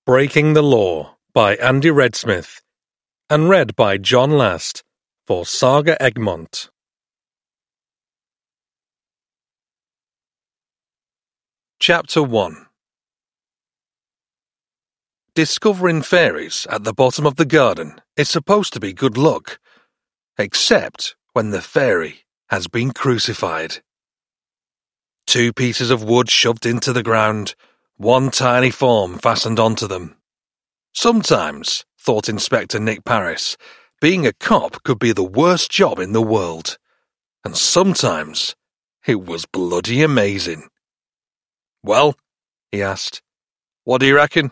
Breaking the Law by Andy Redsmith and read by John Last for Saga Egmont. Chapter 1. Discovering fairies at the bottom of the garden is supposed to be good luck, except when the fairy has been crucified. 2 pieces of wood shoved into the ground, one tiny form fastened onto them. Sometimes, thought Inspector Nick Parris, being a cop could be the worst job in the world. And sometimes, it was bloody amazing. "Well," he asked, "what do you reckon?"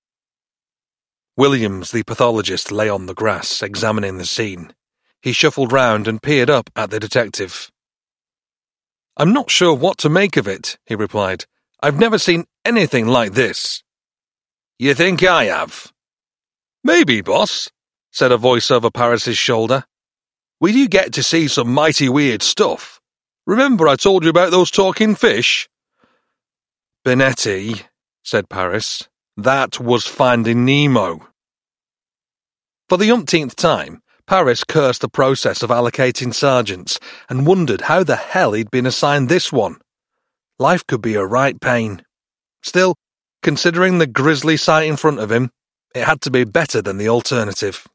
Williams, the pathologist, lay on the grass, examining the scene. He shuffled round and peered up at the detective. "I'm not sure what to make of it," he replied. "I've never seen anything like this." "You think I have?" "Maybe, boss," said a voice over Parris's shoulder. "We do get to see some mighty weird stuff. Remember I told you about those talking fish?" "Bonetti," said Parris. "That was Finding Nemo." For the umpteenth time, Parris cursed the process of allocating sergeants and wondered how the hell he'd been assigned this one. Life could be a right pain. Still, considering the grisly sight in front of him, it had to be better than the alternative.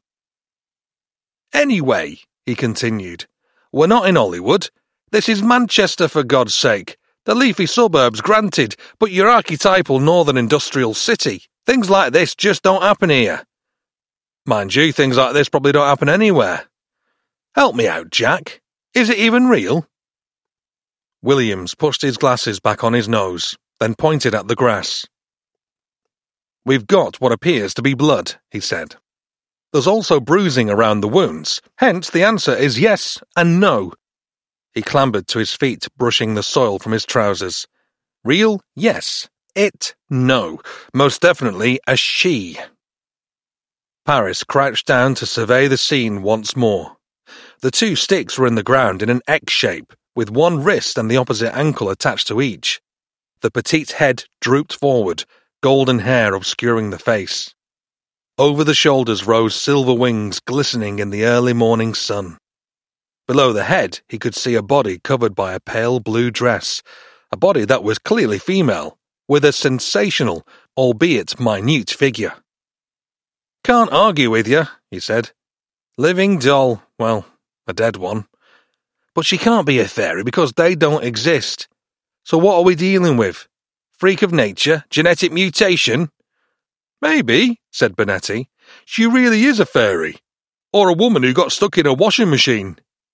"Anyway," he continued, "we're not in Hollywood. This is Manchester, for God's sake. The leafy suburbs, granted, but your archetypal northern industrial city. Things like this just don't happen here. Mind you, things like this probably don't happen anywhere. Help me out, Jack. Is it even real?" Williams pushed his glasses back on his nose, then pointed at the grass. "We've got what appears to be blood," he said. "There's also bruising around the wounds, hence the answer is yes and no." He clambered to his feet, brushing the soil from his trousers. "Real? Yes. It? No. Most definitely a she." Parris crouched down to survey the scene once more. The 2 sticks were in the ground in an X shape, with one wrist and the opposite ankle attached to each. The petite head drooped forward, golden hair obscuring the face. Over the shoulders rose silver wings glistening in the early morning sun. Below the head he could see a body covered by a pale blue dress, a body that was clearly female, with a sensational, albeit minute figure. "Can't argue with you," he said. "Living doll, well, a dead one. But she can't be a fairy because they don't exist. So what are we dealing with? Freak of nature? Genetic mutation?" "Maybe," said Bonetti. "She really is a fairy. Or a woman who got stuck in a washing machine."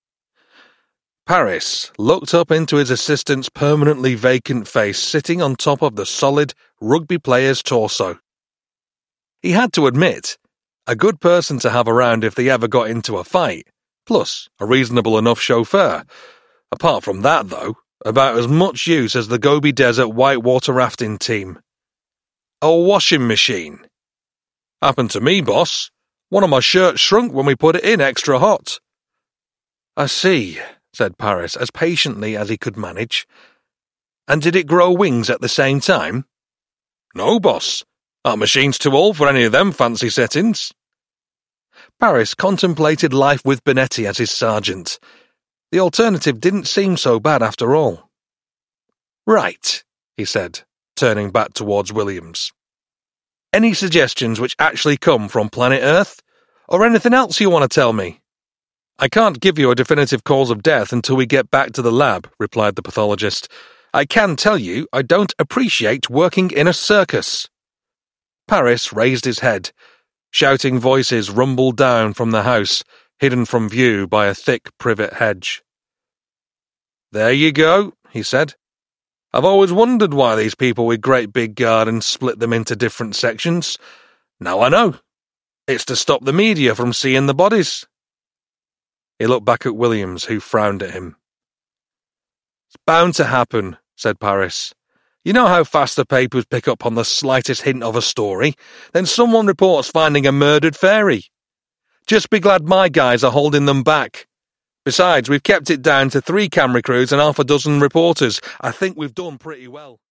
Parris looked up into his assistant's permanently vacant face sitting on top of the solid rugby player's torso. He had to admit, a good person to have around if they ever got into a fight, plus a reasonable enough chauffeur. Apart from that, though, about as much use as the Gobi Desert whitewater rafting team. A washing machine. "Happened to me, boss. One of my shirts shrunk when we put it in extra hot." "I see," said Parris as patiently as he could manage. "And did it grow wings at the same time?" "No, boss. That machine's too old for any of them fancy settings." Parris contemplated life with Bonetti as his sergeant. The alternative didn't seem so bad after all. "Right," he said, turning back towards Williams. "Any suggestions which actually come from planet Earth? Or anything else you want to tell me?" "I can't give you a definitive cause of death until we get back to the lab," replied the pathologist. "I can tell you I don't appreciate working in a circus." Parris raised his head. Shouting voices rumbled down from the house, hidden from view by a thick privet hedge. "There you go," he said. "I've always wondered why these people with great big gardens split them into different sections. Now I know. It's to stop the media from seeing the bodies." He looked back at Williams, who frowned at him. "It's bound to happen," said Parris. "You know how fast the papers pick up on the slightest hint of a story? Then someone reports finding a murdered fairy. Just be glad my guys are holding them back. Besides, we've kept it down to 3 camera crews and half a dozen reporters. I think we've done pretty well."